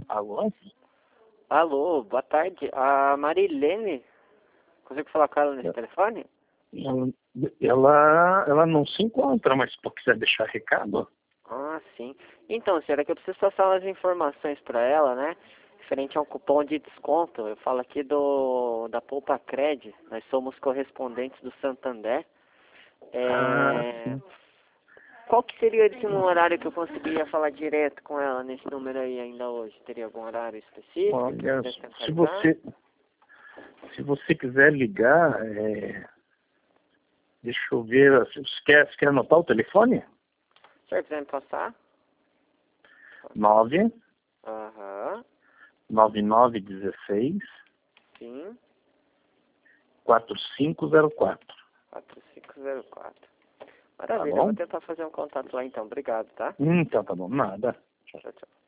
Alô? Alô, boa tarde. A Marilene, consigo falar com ela nesse telefone? Ela não se encontra, mas se quiser deixar recado. Ah, sim. Então, senhora, que eu preciso passar umas informações para ela, né? Referente a um cupom de desconto. Eu falo aqui da Poupa Cred. Nós somos correspondentes do Santander. Sim. Qual que seria esse horário que eu conseguiria falar direto com ela nesse número aí ainda hoje? Teria algum horário específico? Olha, se você quiser ligar, deixa eu ver, você quer anotar o telefone? O senhor quiser me passar? 9 Aham. 9916 Sim. 4504. 4504. Tá Maravilha, eu bom? vou tentar fazer um contato lá então. Obrigado, tá? Então tá bom, nada. Tchau, tchau.